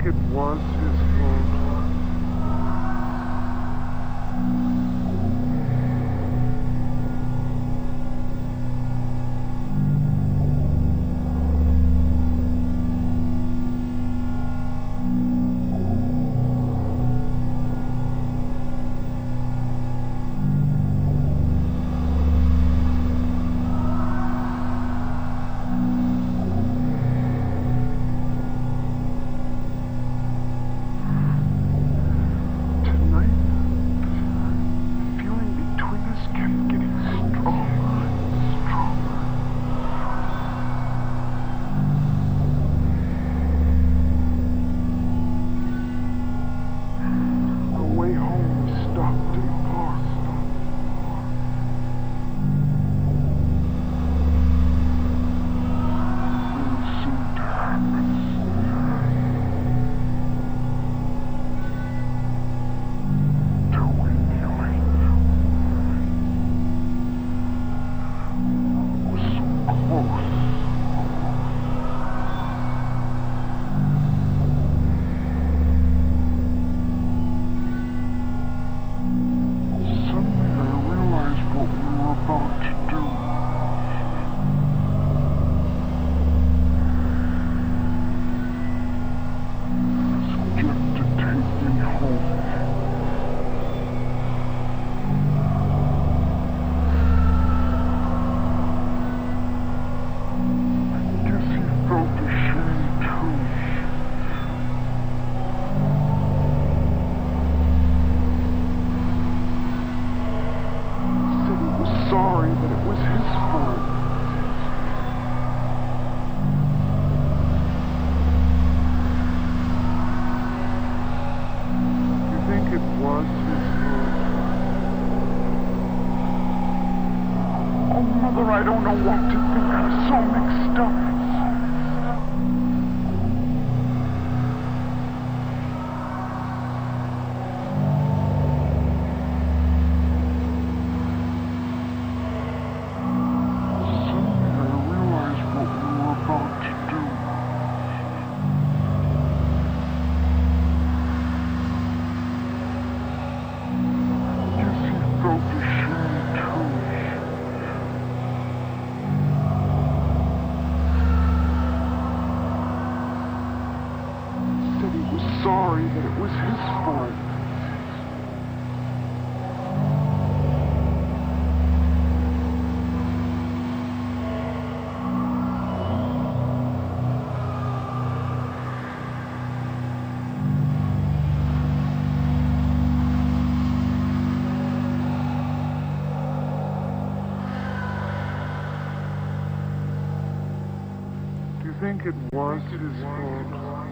think it was his fault? Sorry that it was his fault. You think it was his fault? Oh, Mother, I don't know what to think. I'm so mixed up. Sorry that it was his fault. Do you think it was his fault?